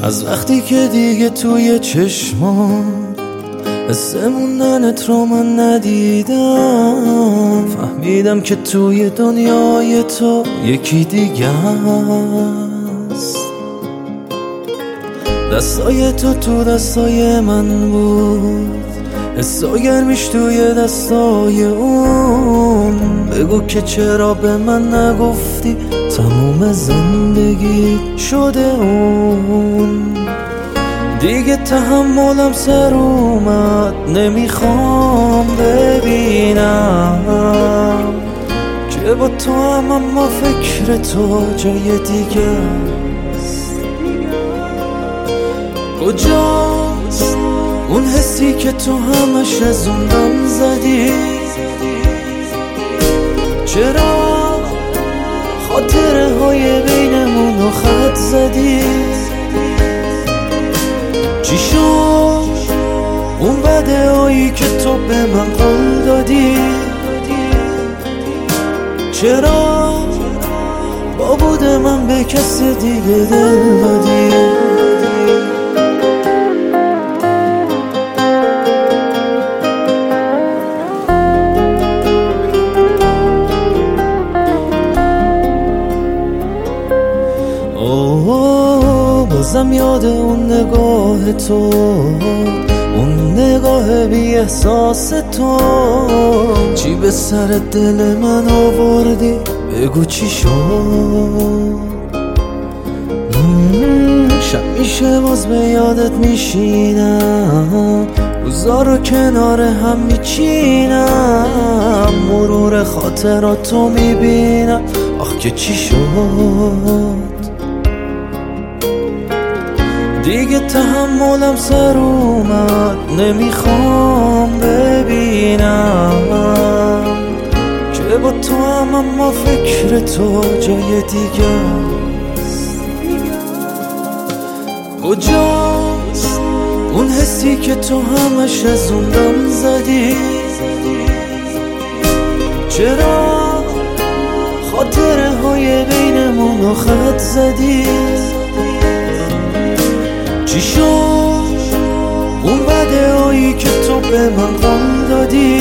از وقتی که دیگه توی چشمان حس موندنت رو من ندیدم، فهمیدم که توی دنیای تو یکی دیگه است. دستای تو تو دستای من بود، حسا گرمیش توی دستای اون. بگو که چرا به من نگفتی تموم زندگی شده اون. دیگه تحملم سر اومد، نمیخوام ببینم که با تو هم، اما فکر تو جای دیگه است. کجاست اون حسی که تو همش از اون دم زدی؟ چرا خاطره های بینمون رو خط زدی؟ چی شد اون بده هایی که تو به من قول دادی؟ چرا با بود من به کس دیگه دل دادی؟ بازم یاد اون نگاه تو، اون نگاه بی احساس تو. چی به سر دل من آوردی؟ بگو چی شد؟ شب میشه باز به یادت میشینم، روزا رو کنار هم میچینم، مرور خاطراتو میبینم. آخ که چی شد؟ دیگه تحملم سر اومد، نمیخوام ببینم که با تو هم، اما فکر تو جای دیگه است. کجاست اون حسی که تو همش از اون دم زدی؟ چرا خاطره های بینمون رو خط زدی؟ چی شد اون بده هایی که تو به من قول دادی؟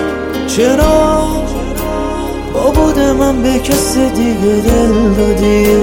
چرا با بود من به کس دیگه دل دادی؟